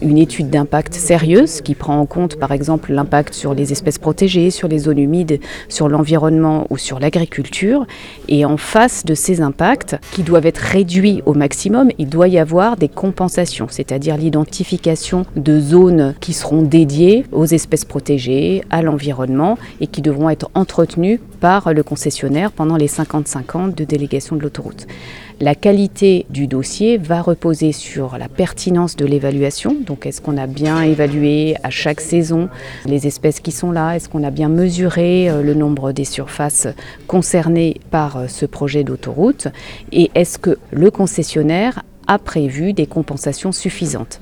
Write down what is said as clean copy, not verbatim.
une étude d'impact sérieuse qui prend en compte par exemple l'impact sur les espèces protégées, sur les zones humides, sur l'environnement ou sur l'agriculture. Et en face de ces impacts qui doivent être réduits au maximum, il doit y avoir des compensations, c'est-à-dire l'identification de zones qui seront dédiées aux espèces protégées, à l'environnement et qui devront être entretenues par le concessionnaire pendant les 55 ans de délégation de l'autoroute. La qualité du dossier va reposer sur la pertinence de l'évaluation. Donc, est-ce qu'on a bien évalué à chaque saison les espèces qui sont là? Est-ce qu'on a bien mesuré le nombre des surfaces concernées par ce projet d'autoroute? Et est-ce que le concessionnaire a prévu des compensations suffisantes?